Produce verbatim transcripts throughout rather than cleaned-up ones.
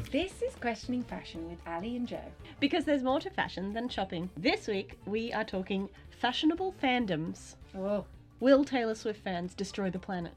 This is Questioning Fashion with Ali and Joe. Because there's more to fashion than shopping. This week, we are talking fashionable fandoms. Oh. Will Taylor Swift fans destroy the planet?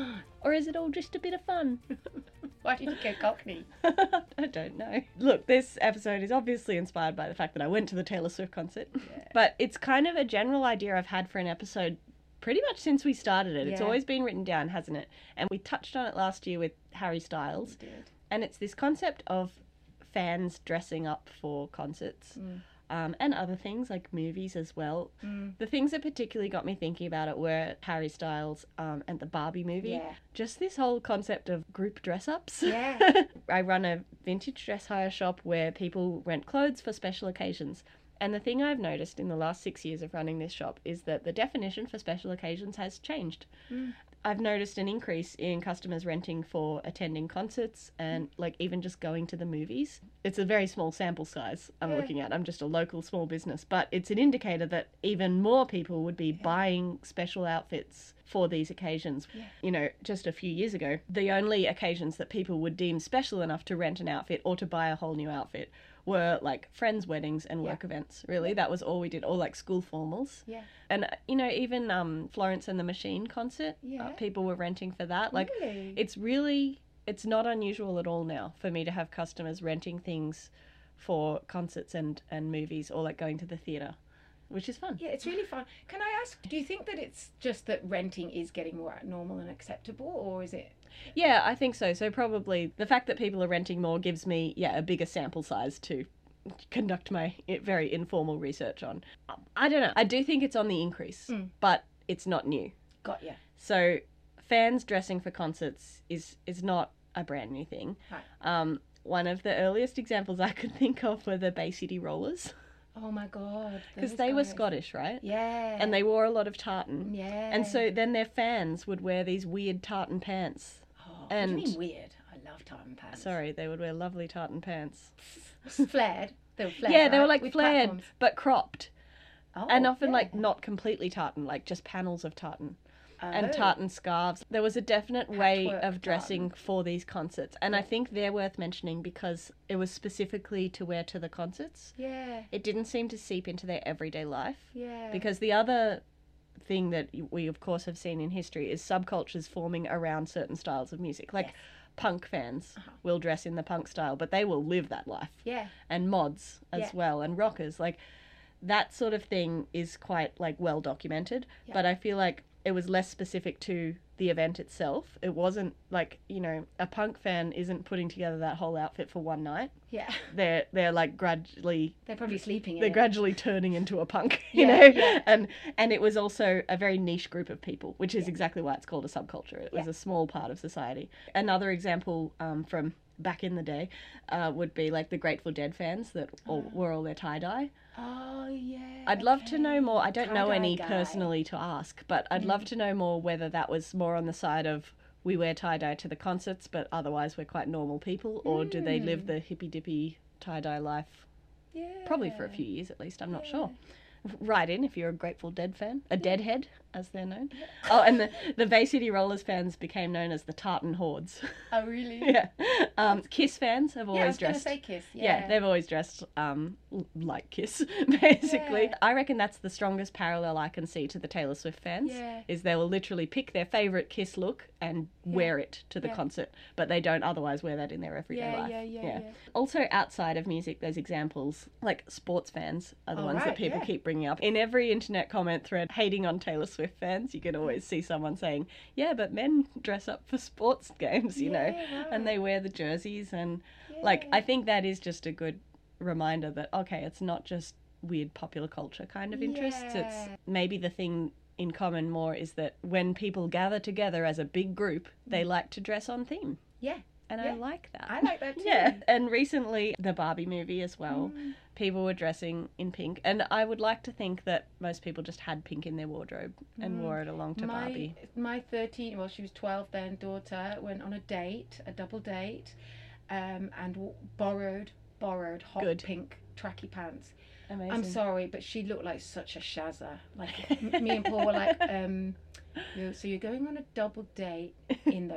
Or is it all just a bit of fun? Why did you go Cockney? I don't know. Look, this episode is obviously inspired by the fact that I went to the Taylor Swift concert. Yeah. But it's kind of a general idea I've had for an episode pretty much since we started it. Yeah. It's always been written down, hasn't it? And we touched on it last year with Harry Styles. We did. And it's this concept of fans dressing up for concerts. Mm. Um, and other things like movies as well. Mm. The things that particularly got me thinking about it were Harry Styles um, and the Barbie movie. Yeah. Just this whole concept of group dress-ups. Yeah. I run a vintage dress hire shop where people rent clothes for special occasions. And the thing I've noticed in the last six years of running this shop is that the definition for special occasions has changed. Mm. I've noticed an increase in customers renting for attending concerts and like even just going to the movies. It's a very small sample size I'm yeah. looking at. I'm just a local small business, but it's an indicator that even more people would be yeah. buying special outfits for these occasions. Yeah. You know, just a few years ago, the only occasions that people would deem special enough to rent an outfit or to buy a whole new outfit were like friends' weddings and work yeah. events, really. Yeah. That was all we did, or like school formals. Yeah. And, you know, even um, Florence and the Machine concert, yeah. uh, people were renting for that. Like, really? it's really, it's not unusual at all now for me to have customers renting things for concerts and, and movies or like going to the theatre, which is fun. Yeah, it's really fun. Can I ask, do you think that it's just that renting is getting more normal and acceptable, or is it... Yeah, I think so. So probably the fact that people are renting more gives me, yeah, a bigger sample size to conduct my very informal research on. I don't know. I do think it's on the increase, mm. but it's not new. Got ya. So fans dressing for concerts is, is not a brand new thing. Right. Um, one of the earliest examples I could think of were the Bay City Rollers. Oh my God. Because they guys. were Scottish, right? Yeah. And they wore a lot of tartan. Yeah. And so then their fans would wear these weird tartan pants. Oh, and, what do you mean weird? I love tartan pants. Sorry, they would wear lovely tartan pants. Flared? They were flared, Yeah, they right? were like With flared, platforms. but cropped. Oh, and often yeah. like not completely tartan, like just panels of tartan. Oh. And tartan scarves. There was a definite way Patchwork of dressing tartan. for these concerts. And yeah. I think they're worth mentioning because it was specifically to wear to the concerts. Yeah. It didn't seem to seep into their everyday life. Yeah. Because the other thing that we, of course, have seen in history is subcultures forming around certain styles of music. Like yes. punk fans uh-huh. will dress in the punk style, but they will live that life. Yeah. And mods as yeah. well, and rockers. Like, that sort of thing is quite, like, well documented. Yeah. But I feel like it was less specific to the event itself. It wasn't like, you know, a punk fan isn't putting together that whole outfit for one night. Yeah. They're they're like gradually They're probably sleeping in They're it. gradually turning into a punk, you yeah, know? Yeah. And and it was also a very niche group of people, which is yeah. exactly why it's called a subculture. It was yeah. a small part of society. Another example um, from back in the day uh, would be like the Grateful Dead fans that all, Oh. wore all their tie-dye. Oh, yeah. I'd love okay. to know more. I don't Tie-dye know any guy. personally to ask, but I'd Mm. love to know more whether that was more on the side of we wear tie-dye to the concerts, but otherwise we're quite normal people, or mm. do they live the hippy-dippy tie-dye life? Yeah. Probably for a few years at least, I'm not yeah. sure. Write in if you're a Grateful Dead fan. A yeah. Deadhead, as they're known. Yeah. Oh, and the, the Bay City Rollers fans became known as the Tartan Hordes. Oh, really? yeah. Um, Kiss fans have yeah, always I was dressed... Gonna say Kiss. Yeah. yeah, they've always dressed um, like Kiss, basically. Yeah. I reckon that's the strongest parallel I can see to the Taylor Swift fans, yeah. is they will literally pick their favourite Kiss look and yeah. wear it to the yeah. concert, but they don't otherwise wear that in their everyday yeah, life. Yeah, yeah, yeah, yeah. Also, outside of music, there's examples, like sports fans are the oh, ones right, that people yeah. keep bringing up. In every internet comment thread hating on Taylor Swift fans, you can always see someone saying, yeah, but men dress up for sports games, you yeah, know, right. and they wear the jerseys. And, yeah. like, I think that is just a good reminder that, okay, it's not just weird popular culture kind of interests. Yeah. It's maybe the thing in common more is that when people gather together as a big group, they like to dress on theme. Yeah. And yeah. I like that. I like that too. Yeah. And recently, the Barbie movie as well, mm. people were dressing in pink. And I would like to think that most people just had pink in their wardrobe and mm. wore it along to my, Barbie. My thirteen, well, she was twelve then, daughter went on a date, a double date, um, and w- borrowed, borrowed hot Good. pink tracky pants. Amazing. I'm sorry, but she looked like such a shazza. Like, m- me and Paul were like, um, you so you're going on a double date in those.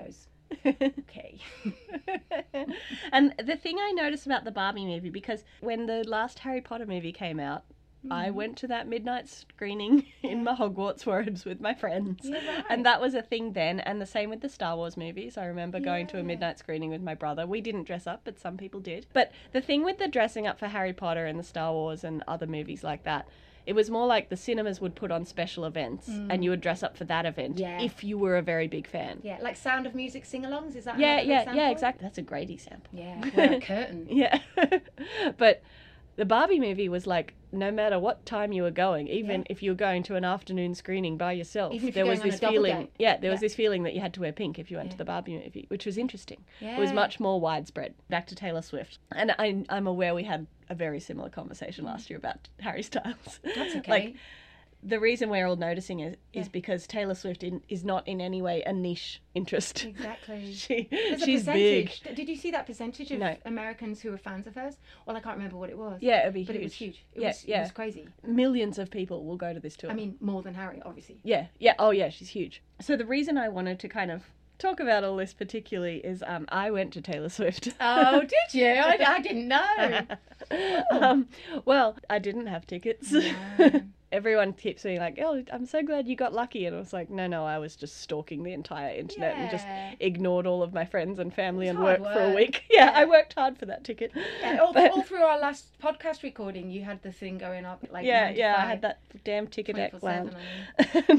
Okay. And the thing I noticed about the Barbie movie, because when the last Harry Potter movie came out, mm. I went to that midnight screening in my Hogwarts robes with my friends. Yeah, right. And that was a thing then, and the same with the Star Wars movies. I remember going yeah. to a midnight screening with my brother. We didn't dress up, but some people did. But the thing with the dressing up for Harry Potter and the Star Wars and other movies like that, it was more like the cinemas would put on special events mm. and you would dress up for that event yeah. if you were a very big fan. Yeah, like Sound of Music sing-alongs, is that Yeah, yeah, example? yeah, exactly. That's a great example. Yeah, wear a curtain. Yeah. But the Barbie movie was like, no matter what time you were going, even yeah. if you were going to an afternoon screening by yourself, even if there you're was going this on a feeling. date. Yeah, there yeah. was this feeling that you had to wear pink if you went yeah. to the Barbie movie, which was interesting. Yeah. It was much more widespread. Back to Taylor Swift, and I, I'm aware we had a very similar conversation last year about Harry Styles. That's okay. Like, the reason we're all noticing it is yeah. because Taylor Swift in, is not in any way a niche interest. Exactly. she, There's she's a big. big. Did you see that percentage of no. Americans who were fans of hers? Well, I can't remember what it was. Yeah, it'd be but huge. it was huge. It, yeah, was, yeah. it was crazy. Millions of people will go to this tour. I mean, more than Harry, obviously. Yeah, yeah. Oh, yeah, she's huge. So the reason I wanted to kind of talk about all this particularly is um, I went to Taylor Swift. Oh, did you? I, I didn't know. um, well, I didn't have tickets. No. Everyone keeps being like, oh, I'm so glad you got lucky. And I was like, no, no, I was just stalking the entire internet yeah. and just ignored all of my friends and family and hard worked for a work. week. Yeah, Yeah. I worked hard for that ticket. Yeah, all, But- all through our last podcast recording, you had the thing going up. Like yeah, nine to yeah, I five, had that damn ticket at twenty-four Glam. seven, I mean.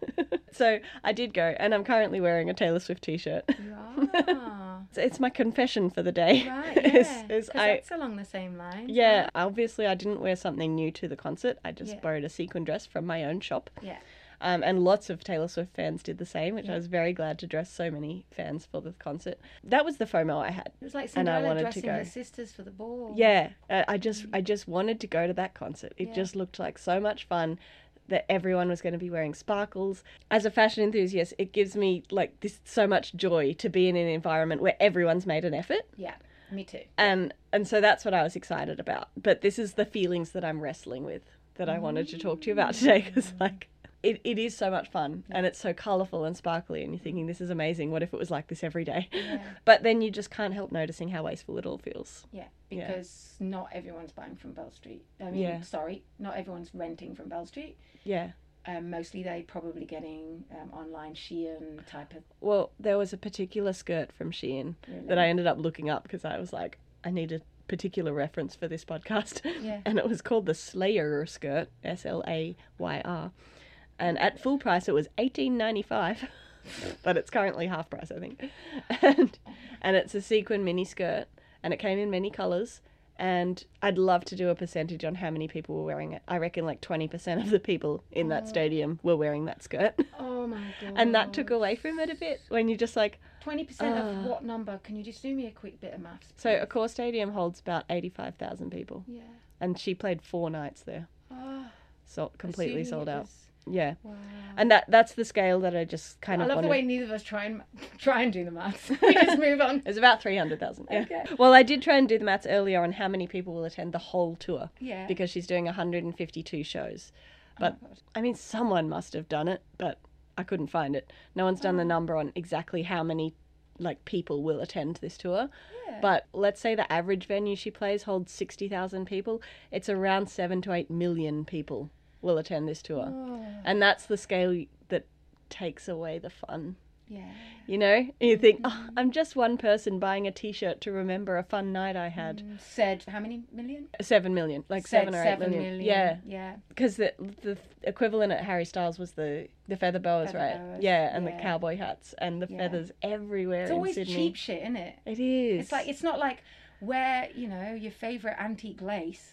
So I did go, and I'm currently wearing a Taylor Swift t-shirt. You are. It's, it's my confession for the day. Right, is, yeah. is 'Cause I, that's along the same lines. yeah, right? obviously I didn't wear something new to the concert. I just Yeah. borrowed a sequin dress from my own shop. Yeah. Um, and lots of Taylor Swift fans did the same, which Yeah. I was very glad to dress so many fans for the concert. That was the FOMO I had. It was like And I Cinderella wanted to dressing go. her sisters for the ball. Yeah, uh, I just I just wanted to go to that concert. It Yeah. just looked like so much fun that everyone was going to be wearing sparkles. As a fashion enthusiast, it gives me like this so much joy to be in an environment where everyone's made an effort. Yeah, me too. And and so that's what I was excited about. But this is the feelings that I'm wrestling with that I wanted to talk to you about today, because like it, it is so much fun and it's so colourful and sparkly and you're thinking this is amazing. What if it was like this every day? Yeah. But then you just can't help noticing how wasteful it all feels. Yeah, Yeah. because not everyone's buying from Bell Street. I mean, Yeah. sorry, not everyone's renting from Bell Street. Yeah. Um, mostly they probably getting um, online Shein type of. Well, there was a particular skirt from Shein Really? that I ended up looking up because I was like, I need a particular reference for this podcast. Yeah. And it was called the Slayer skirt, S L A Y R. And at full price it was eighteen ninety-five, but it's currently half price, I think. And, and it's a sequin mini skirt, and it came in many colours. And I'd love to do a percentage on how many people were wearing it. I reckon like twenty percent of the people in that Oh. stadium were wearing that skirt. Oh my god. And that took away from it a bit when you just like, twenty percent Ah. of what number? Can you just do me a quick bit of maths? so please? Accor Stadium holds about eighty-five thousand people. Yeah. And she played four nights there. Oh, So completely assuming sold it out. was- Yeah. Wow. And that that's the scale that I just kind I of love wanted. the way neither of us try and try and do the maths. We just move on. It's about three hundred thousand. Yeah. Okay. Well, I did try and do the maths earlier on how many people will attend the whole tour Yeah. because she's doing one hundred fifty-two shows. Oh But my God. I mean, someone must have done it, but I couldn't find it. No one's done the Oh. number on exactly how many like people will attend this tour. Yeah. But let's say the average venue she plays holds sixty thousand people. It's around seven to eight million people will attend this tour. Oh, And that's the scale that takes away the fun. yeah. You know? And you think, oh, I'm just one person buying a t-shirt to remember a fun night I had. Mm, Said how many million? Seven million. Like Said seven or eight million. million. Yeah. Yeah. Because the, the equivalent at Harry Styles was the, the feather boas, Feather right? boas, Yeah, and yeah. the cowboy hats and the Yeah. feathers everywhere It's in always Sydney. cheap shit, isn't it? It is. It's like it's not like wear, you know, your favourite antique lace.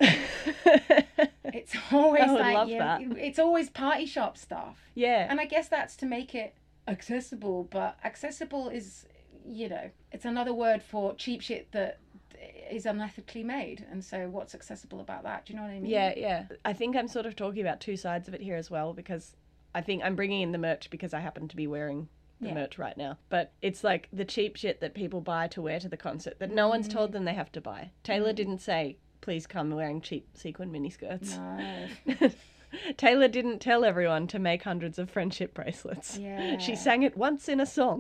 It's always I would like love you- that. it's always party shop stuff. yeah. And I guess that's to make it accessible, but accessible is, you know, it's another word for cheap shit that is unethically made. And so what's accessible about that? Do you know what I mean? Yeah, yeah. I think I'm sort of talking about two sides of it here as well, because I think I'm bringing in the merch because I happen to be wearing the Yeah. merch right now. But it's like the cheap shit that people buy to wear to the concert that no one's told them they have to buy. Taylor Mm. didn't say, please come wearing cheap sequin miniskirts. No. Taylor didn't tell everyone to make hundreds of friendship bracelets. Yeah. She sang it once in a song.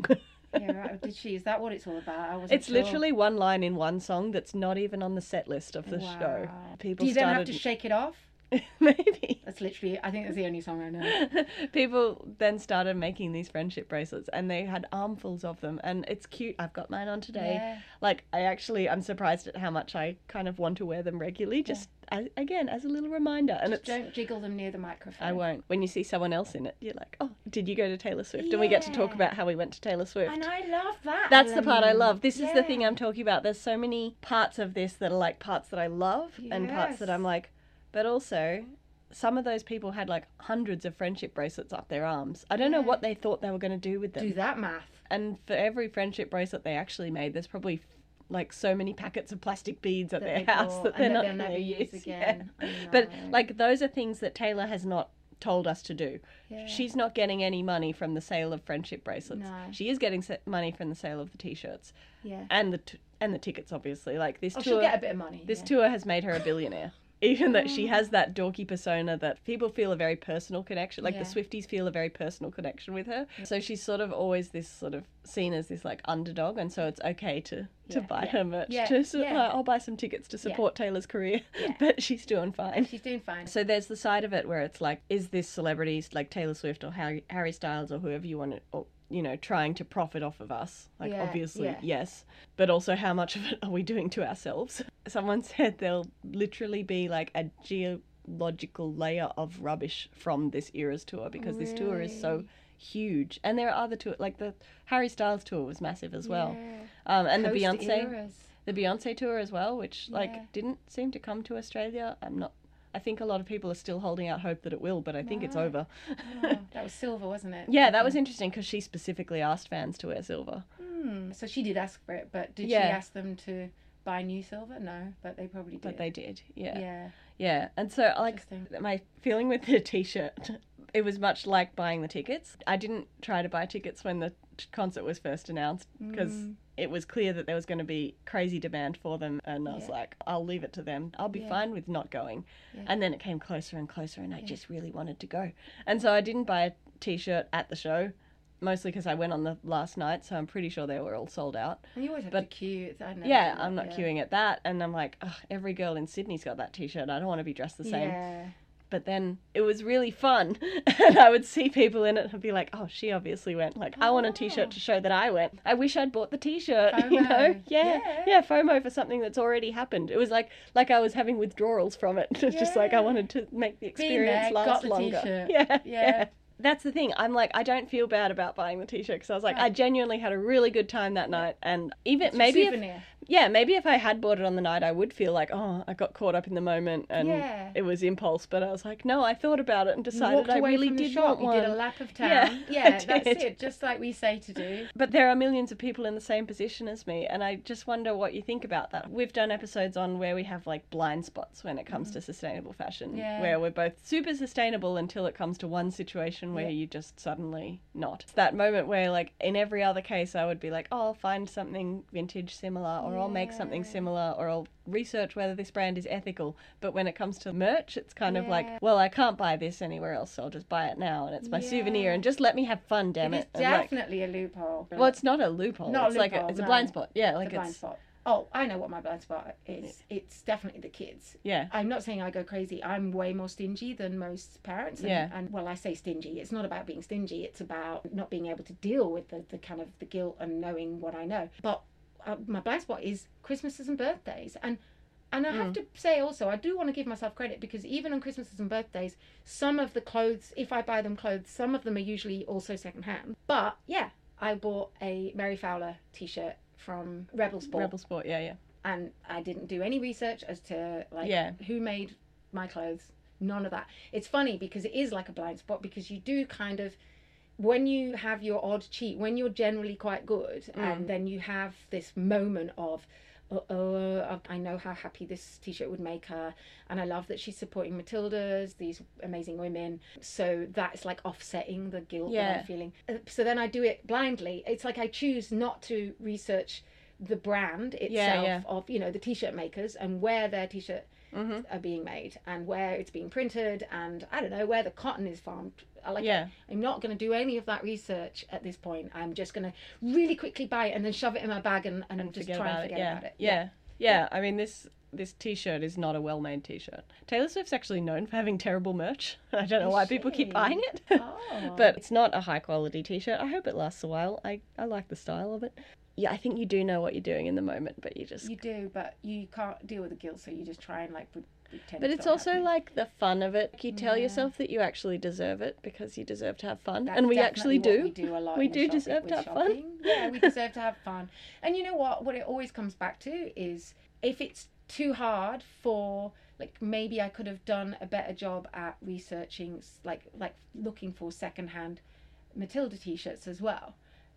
Yeah, right. Did she? Is that what it's all about? I wasn't It's sure. literally one line in one song that's not even on the set list of the Wow. show. People Do you then started... have to shake it off? Maybe. That's literally, I think that's the only song I know. People then started making these friendship bracelets and they had armfuls of them, and it's cute. I've got mine on today. Yeah. Like, I actually, I'm surprised at how much I kind of want to wear them regularly, just yeah. as, again, as a little reminder. And just it's, don't jiggle them near the microphone. I won't. When you see someone else in it, you're like, oh, did you go to Taylor Swift? Yeah. And we get to talk about how we went to Taylor Swift. And I love that. That's the part I love. This yeah. is the thing I'm talking about. There's so many parts of this that are like parts that I love yes. and parts that I'm like, but also... Some of those people had like hundreds of friendship bracelets up their arms. I don't yeah. know what they thought they were going to do with them. Do that math. And for every friendship bracelet they actually made, there's probably like so many packets of plastic beads at that their house bought, that they're not going to use again. Yeah. But like those are things that Taylor has not told us to do. Yeah. She's not getting any money from the sale of friendship bracelets. No. She is getting money from the sale of the t-shirts. Yeah. And the t- and the tickets, obviously. Like this oh, tour. She'll get a bit of money. This yeah. tour has made her a billionaire. Even though she has that dorky persona that people feel a very personal connection, like yeah. the Swifties feel a very personal connection with her. Yeah. So she's sort of always this sort of seen as this like underdog, and so it's okay to, to yeah. buy yeah. her merch. Yeah. To, so, yeah. like, I'll buy some tickets to support yeah. Taylor's career, yeah. but she's doing fine. She's doing fine. So there's the side of it where it's like, is this celebrities like Taylor Swift or Harry, Harry Styles or whoever you want to... Or, you know, trying to profit off of us. Like, yeah, obviously, yeah. yes. But also, how much of it are we doing to ourselves? Someone said there'll literally be, like, a geological layer of rubbish from this Eras tour because really? This tour is so huge. And there are other tours, like the Harry Styles tour was massive as well. Yeah. Um, and Coast the Beyonce... Eras. The Beyonce tour as well, which, like, yeah. didn't seem to come to Australia. I'm not... I think a lot of people are still holding out hope that it will, but I think no. it's over. Oh, that was silver, wasn't it? Yeah, that was interesting because she specifically asked fans to wear silver. Hmm. So she did ask for it, but did yeah. she ask them to buy new silver? No, but they probably did. But they did, yeah. Yeah. Yeah, and so, like, my feeling with the T-shirt, it was much like buying the tickets. I didn't try to buy tickets when the concert was first announced because... Mm. It was clear that there was going to be crazy demand for them, and I was yeah. like, I'll leave it to them. I'll be yeah. fine with not going. Yeah. And then it came closer and closer, and I yeah. just really wanted to go. And so I didn't buy a T-shirt at the show, mostly because I went on the last night, so I'm pretty sure they were all sold out. And you always have but, to queue. I never yeah, that, I'm not yeah. queuing at that, and I'm like, oh, every girl in Sydney's got that T-shirt. I don't want to be dressed the same. Yeah. But then it was really fun, and I would see people in it and be like, oh, she obviously went. Like, oh. I want a T-shirt to show that I went. I wish I'd bought the T-shirt, FOMO. you know? Yeah, yeah, yeah, FOMO for something that's already happened. It was like like I was having withdrawals from it. It's yeah. just like I wanted to make the experience there, last got the longer. T-shirt. Yeah, yeah. yeah. That's the thing. I'm like, I don't feel bad about buying the T-shirt because I was like, right. I genuinely had a really good time that night, and even it's maybe a souvenir. If, yeah, maybe if I had bought it on the night, I would feel like, oh, I got caught up in the moment and yeah. it was impulse. But I was like, no, I thought about it and decided I really did shop. want one. You did a lap of town. Yeah, yeah that's it. Just like we say to do. But there are millions of people in the same position as me, and I just wonder what you think about that. We've done episodes on where we have like blind spots when it comes mm. to sustainable fashion, yeah. where we're both super sustainable until it comes to one situation where yeah. you just suddenly not. It's that moment where, like, in every other case, I would be like, oh, I'll find something vintage similar, or yeah. I'll make something similar, or I'll research whether this brand is ethical. But when it comes to merch, it's kind yeah. of like, well, I can't buy this anywhere else, so I'll just buy it now, and it's my yeah. souvenir, and just let me have fun, damn it. It's definitely like, a loophole. Well, it's not a loophole. Not it's a loophole, like a, it's no. a blind spot. Yeah, like it's a blind it's, spot. Oh, I know what my blind spot is. Yeah. It's definitely the kids. Yeah. I'm not saying I go crazy. I'm way more stingy than most parents. And, yeah. and well, I say stingy. It's not about being stingy. It's about not being able to deal with the, the kind of the guilt and knowing what I know. But uh, my blind spot is Christmases and birthdays. And and I have mm. to say also, I do want to give myself credit because even on Christmases and birthdays, some of the clothes, if I buy them clothes, some of them are usually also secondhand. But yeah, I bought a Mary Fowler t-shirt from Rebel Sport. Rebel Sport, yeah, yeah. And I didn't do any research as to like yeah. who made my clothes. None of that. It's funny because it is like a blind spot because you do kind of, when you have your odd cheat, when you're generally quite good, mm. and then you have this moment of, oh, oh, I know how happy this t-shirt would make her, and I love that she's supporting Matildas, these amazing women, so that's like offsetting the guilt yeah. that I'm feeling. So then I do it blindly. It's like I choose not to research the brand itself yeah, yeah. of, you know, the t-shirt makers and where their t-shirt mm-hmm. are being made and where it's being printed, and I don't know where the cotton is farmed. I like Yeah. I'm not going to do any of that research at this point. I'm just going to really quickly buy it and then shove it in my bag and, and, And just forget try and about forget it. Yeah. about it. Yeah. Yeah. I mean, this this t-shirt is not a well-made t-shirt. Taylor Swift's actually known for having terrible merch. I don't know Is why people keep she? buying it. Oh. But it's not a high-quality t-shirt. I hope it lasts a while. I, I like the style of it. Yeah, I think you do know what you're doing in the moment, but you just... You do, but you can't deal with the guilt, so you just try and like pretend. But it's not also happening. like the fun of it. You tell Yeah. yourself that you actually deserve it because you deserve to have fun. That's and we definitely actually do. what We do a lot. We in do shopping- deserve to with have fun. shopping. Yeah, we deserve to have fun. And you know what? What it always comes back to is if it's too hard for, like, maybe I could have done a better job at researching, like like looking for secondhand Matilda t-shirts as well.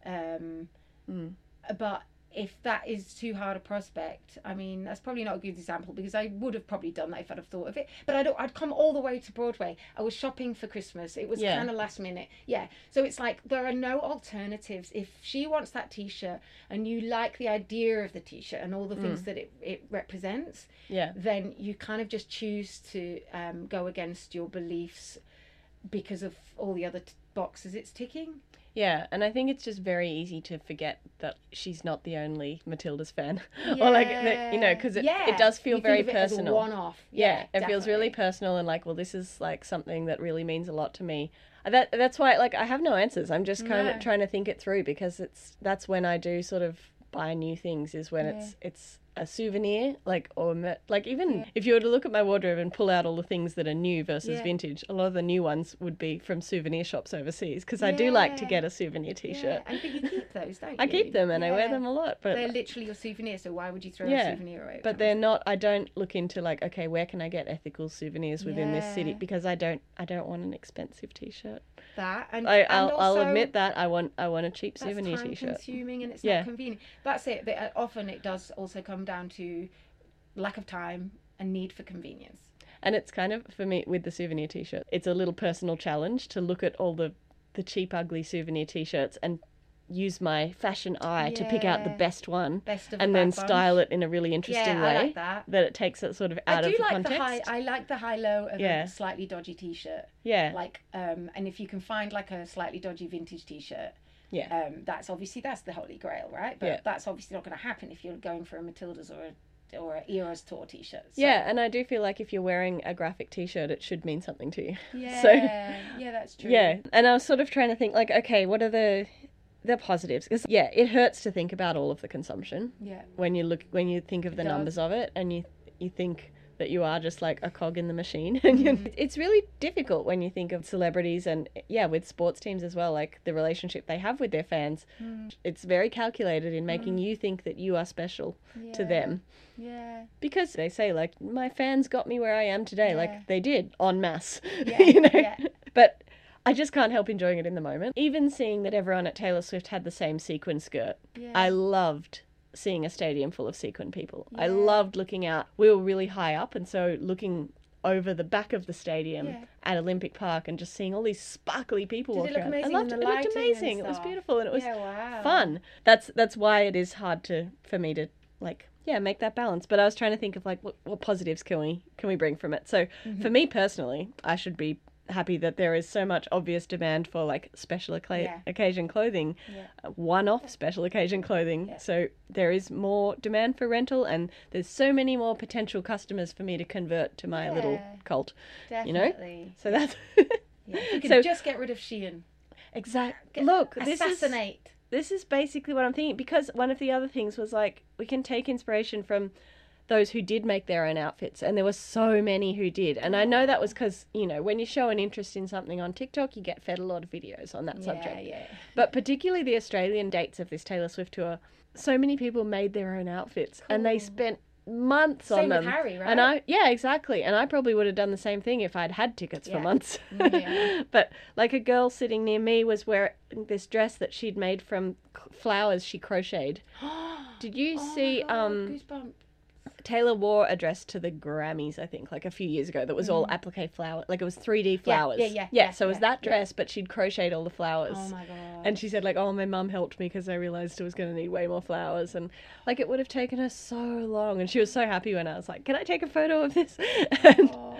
Um, Mm. But if that is too hard a prospect, I mean, that's probably not a good example because I would have probably done that if I'd have thought of it. But I'd, I'd come all the way to Broadway. I was shopping for Christmas. It was Yeah. kind of last minute. Yeah. So it's like there are no alternatives. If she wants that t-shirt and you like the idea of the t-shirt and all the things Mm. that it, it represents, Yeah. then you kind of just choose to um, go against your beliefs because of all the other t- boxes it's ticking. Yeah, and I think it's just very easy to forget that she's not the only Matilda's fan. Or like, that, you know, because it, Yeah. it does feel You very think of it as a personal. one-off. Yeah, it feels really definitely. personal and like, well, this is like something that really means a lot to me. That That's why, like, I have no answers. I'm just kind No. of trying to think it through because it's that's when I do sort of buy new things is when Yeah. it's it's a souvenir, like, or mer- like even Yeah. if you were to look at my wardrobe and pull out all the things that are new versus Yeah. vintage, a lot of the new ones would be from souvenir shops overseas because I do like to Yeah. get a souvenir t-shirt. Yeah, and but you keep those, don't you? I keep them and I wear Yeah. them a lot, but They're literally your souvenir, so why would you throw Yeah, a souvenir away? but they're not. I don't look into like, okay, where can I get ethical souvenirs within this city? Yeah. Because I don't. I don't want an expensive t-shirt. that. And, I, and I'll, I'll also, admit that I want. I want a cheap that's souvenir time t-shirt. consuming and it's Yeah. not convenient. That's it. But uh, often it does also come down to lack of time and need for convenience. And it's kind of for me with the souvenir t-shirt. It's a little personal challenge to look at all the the cheap, ugly souvenir t-shirts and use my fashion eye to pick out the Yeah. best one Best of and the then bad bunch. style it in a really interesting yeah, way I like that. that it takes it sort of out I do of like context. the high. I like the high-low of Yeah. a slightly dodgy t-shirt. yeah, Like, um, and if you can find like a slightly dodgy vintage t-shirt, yeah. um, that's obviously that's the holy grail, right? But Yeah. that's obviously not going to happen if you're going for a Matilda's or a or a Eras Tour t-shirt. So. Yeah, and I do feel like if you're wearing a graphic t-shirt, it should mean something to you. Yeah. So- yeah, that's true. Yeah, and I was sort of trying to think, like, okay, what are the the positives? Because yeah, it hurts to think about all of the consumption Yeah. when you look when you think of It the does. numbers of it, and you you think that you are just like a cog in the machine. And you Mm. it's really difficult when you think of celebrities and yeah, with sports teams as well, like the relationship they have with their fans. Mm. It's very calculated in making you think that you are special to Yeah. them. Yeah. Because they say, like, my fans got me where I am today. Yeah. Like, they did, en masse. Yeah, you know? yeah. But I just can't help enjoying it in the moment. Even seeing that everyone at Taylor Swift had the same sequin skirt. Yeah. I loved seeing a stadium full of sequin people. I Yeah. loved looking out. We were really high up, and so looking over the back of the stadium Yeah. at Olympic Park and just seeing all these sparkly people Did it walking look around. amazing I loved in it. the It looked lighting and amazing. It was stuff? beautiful, and it was Yeah, wow. fun. That's that's why it is hard to for me to like yeah make that balance. But I was trying to think of like what, what positives can we can we bring from it. So Mm-hmm. for me personally, I should be happy that there is so much obvious demand for like special occa- Yeah. occasion clothing, Yeah. uh, one-off special occasion clothing. Yeah. So there is more demand for rental, and there's so many more potential customers for me to convert to my little Yeah. cult. Definitely. So that's Yeah. If you could So- just get rid of Shein. exactly. Get- Look, this is assassinate. this is basically what I'm thinking, because one of the other things was like we can take inspiration from those who did make their own outfits, and there were so many who did. And I know that was because, you know, when you show an interest in something on TikTok, you get fed a lot of videos on that Yeah, subject. yeah. But particularly the Australian dates of this Taylor Swift tour, so many people made their own outfits and they Cool. spent months Same on with them. Harry, right? And I yeah, exactly. And I probably would have done the same thing if I'd had tickets for Yeah. months. Yeah. But like a girl sitting near me was wearing this dress that she'd made from c- flowers she crocheted. Did you Oh my see God, um goosebump. Taylor wore a dress to the Grammys, I think, like a few years ago, that was all applique flower, like it was three D flowers. Mm. yeah, yeah, Yeah, yeah, so it was yeah, that yeah. dress, but she'd crocheted all the flowers. Oh my God. And she said, like, oh, my mum helped me because I realised I was going to need way more flowers. And, like, it would have taken her so long. And she was so happy when I was like, can I take a photo of this? And Oh.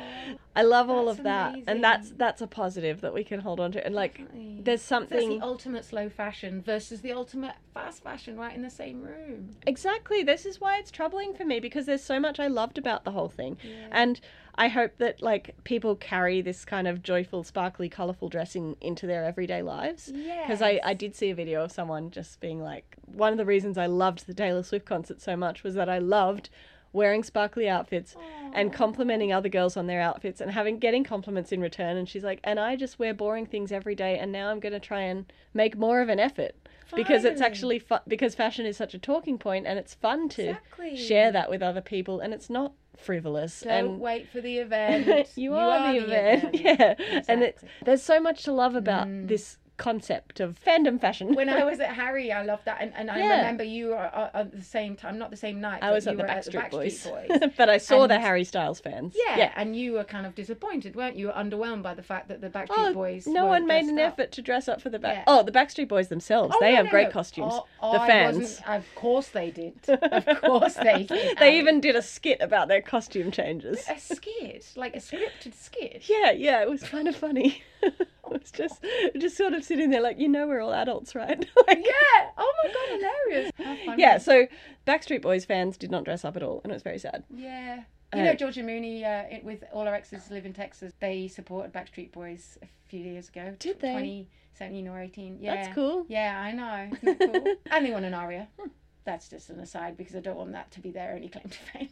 I love all That's of that, amazing. and that's that's a positive that we can hold on to. And like, Definitely. there's That's something the ultimate slow fashion versus the ultimate fast fashion right in the same room. exactly. This is why it's troubling for me, because there's so much I loved about the whole thing, Yeah. and I hope that like people carry this kind of joyful, sparkly, colourful dressing into their everyday lives. Yes. Because I, I did see a video of someone just being like, one of the reasons I loved the Taylor Swift concert so much was that I loved wearing sparkly outfits and complimenting other girls on their outfits and having getting compliments in return. And she's like, and I just wear boring things every day, and now I'm going to try and make more of an effort. Because it's Finally. actually fun, because fashion is such a talking point, and it's fun to Exactly. share that with other people, and it's not frivolous. Don't and wait for the event. you, are, the event. Yeah. And it, Exactly. there's so much to love about Mm. this concept of fandom fashion. When I was at Harry, I loved that, and, and I Yeah. remember you were at at the same time, not the same night. I but was you at the were Backstreet, at the Backstreet Boys, Boys. but I saw the And- Harry Styles fans. Yeah, yeah. and you were kind of disappointed, weren't you? You were underwhelmed by the fact that the Backstreet Oh, Boys. no were one made an dressed up. effort to dress up for the back. Yeah. Oh, the Backstreet Boys themselves. Oh, they no, have no, great no. costumes. Oh, the I fans. wasn't- Of course they did. Of course they did. They Ali. even did a skit about their costume changes. a skit, like a scripted skit. Yeah, yeah, it was kind of funny. It was just, just sort of sitting there like, you know, we're all adults, right? Like, Yeah. Oh my god, hilarious. How funny. yeah. So Backstreet Boys fans did not dress up at all, and it was very sad. Yeah. You Uh, know, Georgia Mooney, uh, it, with All Our Exes Live in Texas, they supported Backstreet Boys a few years ago. Did they? twenty seventeen or eighteen. Yeah. That's cool. Yeah, I know. Isn't that cool? And they won an aria. That's just an aside because I don't want that to be their only claim to fame.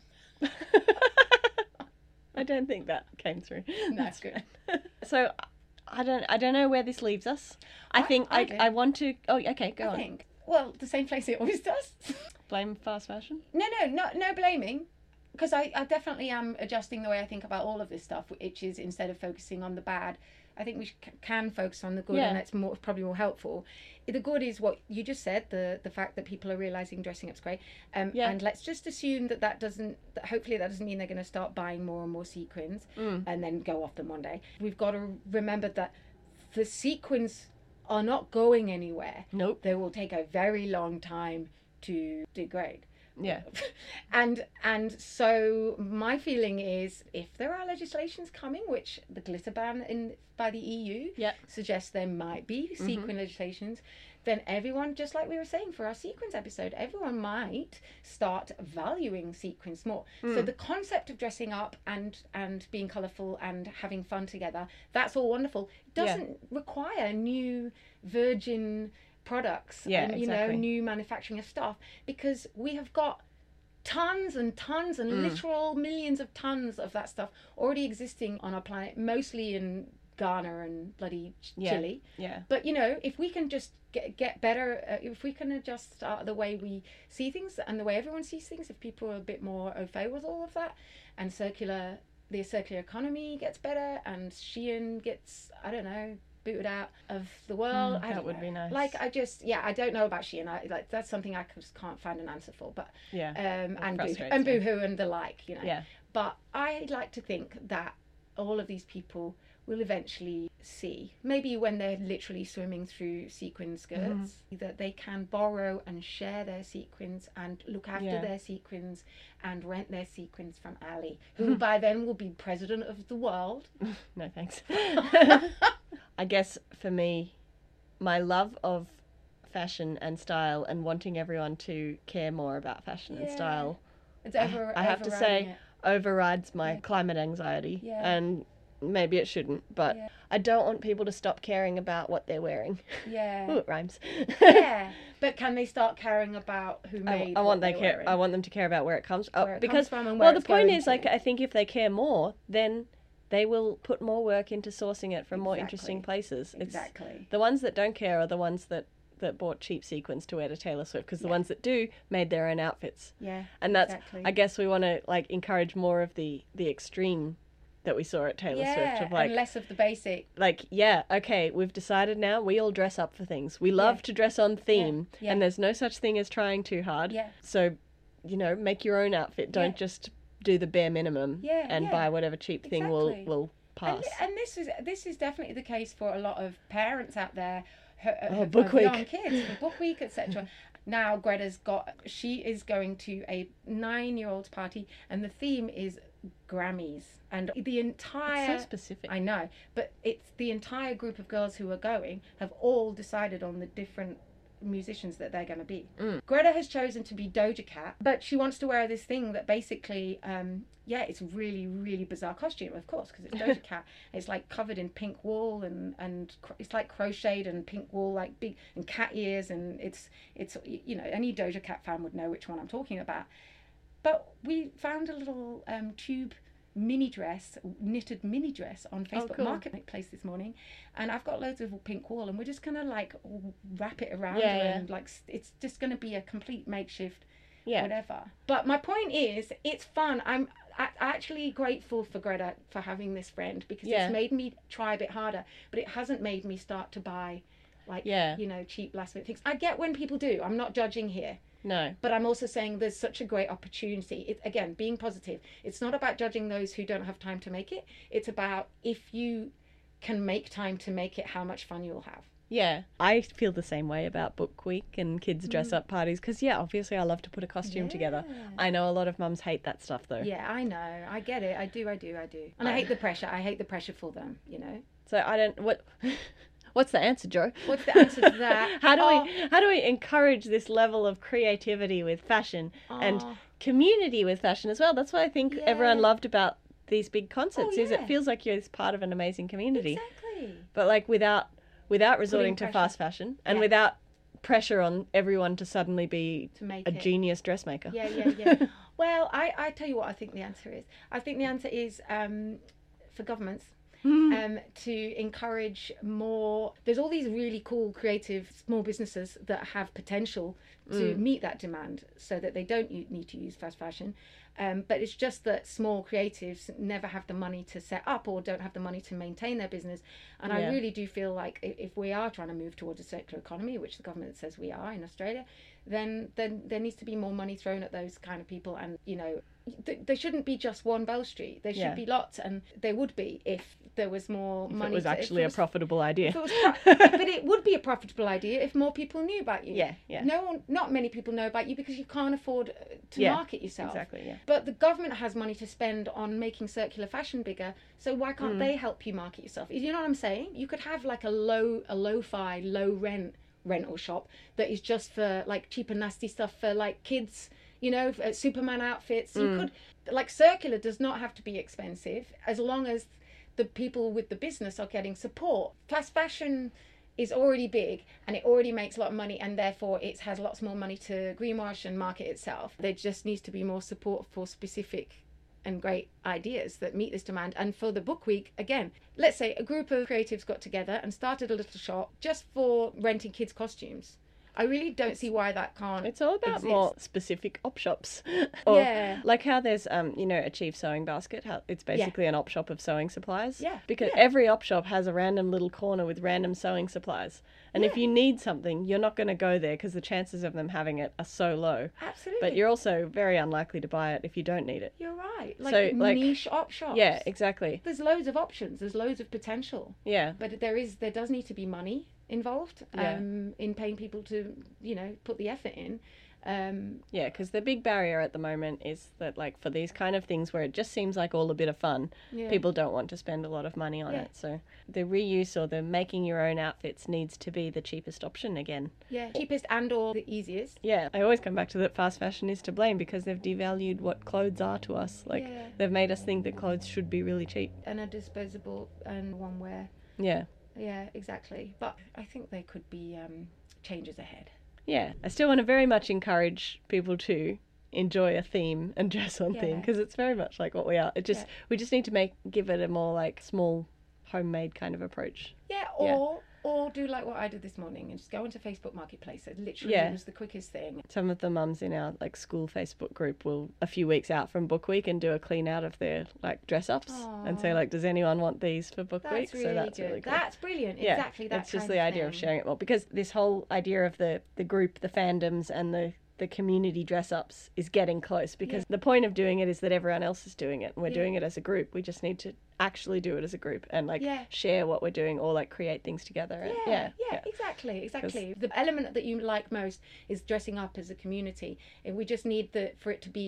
I don't think that came through. That's good. So I don't, I don't know where this leaves us. I, I- think I I, do. I want to. Oh, okay, go I on. think. Well, the same place it always does. Blame fast fashion. No, no, no, no blaming. Because I, I definitely am adjusting the way I think about all of this stuff, which is instead of focusing on the bad, I think we sh- can focus on the good, Yeah. and that's more probably more helpful. The good is what you just said, the the fact that people are realizing dressing up's great. Um, Yeah. And let's just assume that that doesn't, that hopefully that doesn't mean they're going to start buying more and more sequins Mm. and then go off them one day. We've got to remember that the sequins are not going anywhere. Nope. They will take a very long time to degrade. Yeah. And and so my feeling is, if there are legislations coming, which the glitter ban in by the E U Yeah. suggests there might be sequin legislations, then everyone, just like we were saying for our sequins episode, everyone might start valuing sequins more. So the concept of dressing up and and being colourful and having fun together, that's all wonderful. It Yeah. doesn't require new virgin products Yeah, and, you exactly. know, new manufacturing of stuff, because we have got tons and tons and Mm. literal millions of tons of that stuff already existing on our planet, mostly in Ghana and bloody Ch- Yeah. Chile. Yeah. But you know, if we can just get get better, uh, if we can adjust uh, the way we see things and the way everyone sees things, if people are a bit more au fait with all of that, and circular, the circular economy gets better, and Shein gets, I don't know, booted out of the world. Mm, I that don't would know. be nice. Like, I just, yeah, I don't know about Shein. I like that's something I just can't find an answer for. But Yeah. um, and boo, frustrates and me. boohoo and the like, you know. Yeah. But I like to think that all of these people will eventually see, maybe when they're literally swimming through sequin skirts, Mm-hmm. that they can borrow and share their sequins and look after Yeah. their sequins and rent their sequins from Ali, who by then will be president of the world. No thanks. I guess for me, my love of fashion and style and wanting everyone to care more about fashion and Yeah. style It's I- over. I have to overriding say, it. overrides my Yeah. climate anxiety. Yeah. And maybe it shouldn't, but Yeah. I don't want people to stop caring about what they're wearing. Yeah. Ooh, it rhymes. Yeah, but can they start caring about who I, made? I what want they they're care. wearing? I want them to care about where it comes. Oh, Where it because comes from and where well, the it's point going is, like, to. I think if they care more, then they will put more work into sourcing it from more interesting Exactly. places. It's Exactly. the ones that don't care are the ones that that bought cheap sequins to wear to Taylor Swift, because the Yeah. ones that do made their own outfits. Yeah. And that's, exactly. I guess, we want to like encourage more of the the extreme that we saw at Taylor yeah, Swift of like and less of the basic. like yeah, okay, we've decided now we all dress up for things. We love Yeah. to dress on theme, yeah. and there's no such thing as trying too hard. Yeah. So, you know, make your own outfit. Don't Yeah. just do the bare minimum Yeah, and yeah. buy whatever cheap thing will Exactly. will And, pass. and this is this is definitely the case for a lot of parents out there who, Oh, of, Book of Week. young kids, for Book Week, et cetera. Now Greta's got, she is going to a nine-year-old party, and the theme is Grammys, and the entire It's so specific. I know, but it's the entire group of girls who are going have all decided on the different musicians that they're going to be. Mm. Greta has chosen to be Doja Cat, but she wants to wear this thing that basically, um, yeah, it's a really, really bizarre costume, of course, because it's Doja Cat. It's like covered in pink wool and and cr- it's like crocheted and pink wool, like big and cat ears, and it's it's you know, any Doja Cat fan would know which one I'm talking about. But we found a little um, tube mini dress, knitted mini dress on Facebook Oh, cool. Marketplace this morning, and I've got loads of pink wool, and we're just gonna like wrap it around Yeah, her, yeah. and like s- it's just gonna be a complete makeshift Yeah. whatever. But my point is, it's fun. I'm a- actually grateful for Greta for having this friend, because Yeah. it's made me try a bit harder, but it hasn't made me start to buy like Yeah. you know, cheap last minute things. I get when people do. I'm not judging here. No. But I'm also saying there's such a great opportunity. It, again, being positive. It's not about judging those who don't have time to make it. It's about if you can make time to make it, how much fun you'll have. Yeah, I feel the same way about Book Week and kids dress up parties, because, yeah, obviously I love to put a costume together. I know a lot of mums hate that stuff, though. Yeah, I know. I get it. I do, I do, I do. And I hate the pressure. I hate the pressure for them, you know. So I don't... What... What's the answer, Joe? What's the answer to that? how do Oh. we how do we encourage this level of creativity with fashion and Oh. community with fashion as well? That's what I think everyone Yeah. loved about these big concerts, Oh, is yeah. it feels like you're part of an amazing community. Exactly. But like without without resorting to pressure. fast fashion and Yeah. without pressure on everyone to suddenly be To make a it. genius dressmaker. Yeah, yeah, yeah. Well, I, I tell you what I think the answer is. I think the answer is um, for governments. Um, to encourage more. There's all these really cool, creative small businesses that have potential to meet that demand, so that they don't u- need to use fast fashion. Um, but it's just that small creatives never have the money to set up, or don't have the money to maintain their business. And Yeah. I really do feel like i- if we are trying to move towards a circular economy, which the government says we are in Australia, then then there needs to be more money thrown at those kind of people. And you know, th- there shouldn't be just one Bell Street. There should Yeah. be lots, and there would be if there was more If money. it was to- if actually it a was- profitable idea. if it was pro- but it would be a profitable idea if more people knew about you. Yeah, yeah. No one, not many people know about you because you can't afford uh, to Yeah, market yourself. Exactly, yeah. But the government has money to spend on making circular fashion bigger, so why can't Mm. they help you market yourself? You know what I'm saying? You could have like a low, a lo-fi, low rent rental shop that is just for like cheap and nasty stuff for like kids. You know, uh, Superman outfits. You Mm. could like circular does not have to be expensive as long as the people with the business are getting support. Fast fashion is already big and it already makes a lot of money, and therefore it has lots more money to greenwash and market itself. There just needs to be more support for specific and great ideas that meet this demand. And for the book week, again, let's say a group of creatives got together and started a little shop just for renting kids' costumes. I really don't see why that can't. It's all about exist. more specific op shops. Or Yeah. like how there's um you know Achieve Sewing Basket, how it's basically an op shop of sewing supplies. Yeah, Because yeah. every op shop has a random little corner with random sewing supplies. And if Yeah. you need something, you're not going to go there because the chances of them having it are so low. Absolutely. But you're also very unlikely to buy it if you don't need it. You're right. Like So, like- niche op shops. Yeah, exactly. There's loads of options. There's loads of potential. Yeah. But there is there does need to be money involved Yeah. um, in paying people to, you know, put the effort in. Um, Yeah, because the big barrier at the moment is that, like, for these kind of things where it just seems like all a bit of fun, yeah. people don't want to spend a lot of money on Yeah. it. So the reuse or the making your own outfits needs to be the cheapest option again. Yeah. Cheapest and or the easiest. Yeah, I always come back to that fast fashion is to blame because they've devalued what clothes are to us. Like, Yeah. they've made us think that clothes should be really cheap. And a disposable and one wear. Yeah. Yeah, exactly. But I think there could be um, changes ahead. Yeah. I still want to very much encourage people to enjoy a theme and dress on theme Yeah. because it's very much like what we are. It just Yeah. we just need to make give it a more like small homemade kind of approach. Yeah, or or do like what I did this morning and just go into Facebook Marketplace. It literally Yeah. was the quickest thing. Some of the mums in our like school Facebook group will a few weeks out from book week and do a clean out of their like dress ups and say Aw. like, does anyone want these for book That's week? really so that's good. really cool. That's brilliant. Yeah, Exactly that it's just kind the of idea of thing. sharing it more because this whole idea of the the group, the fandoms, and the the community dress ups is getting close because the point of doing it is that everyone else is doing it and we're Yeah. doing it as a group. We just need to actually do it as a group and like Yeah. share what we're doing or like create things together. And, Yeah, yeah, yeah, exactly, exactly. The element that you like most is dressing up as a community, and we just need the for it to be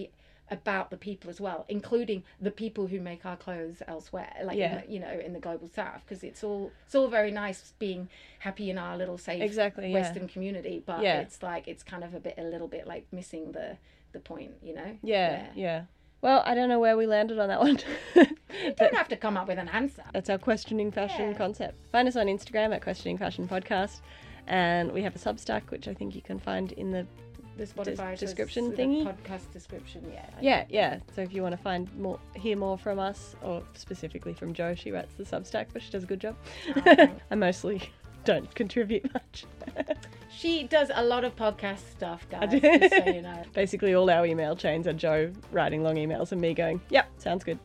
about the people as well, including the people who make our clothes elsewhere, like Yeah. in the, you know, in the global south, because it's all it's all very nice being happy in our little safe Exactly, yeah. Western community, but Yeah. it's like it's kind of a bit a little bit like missing the the point, you know. Yeah, yeah. Well, I don't know where we landed on that one. You don't have to come up with an answer. That's our questioning fashion Yeah. concept. Find us on Instagram at Questioning Fashion Podcast, and we have a Substack, which I think you can find in the The Spotify Des- description the thingy? podcast description, yeah. I yeah, yeah. So if you want to find more, hear more from us, or specifically from Jo, she writes the Substack, but she does a good job. Oh, thanks. I mostly don't contribute much. She does a lot of podcast stuff, guys, do. just so you know. Basically, all our email chains are Jo writing long emails and me going, "Yep, sounds good."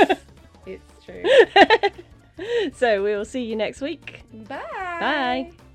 It's true. So we will see you next week. Bye. Bye.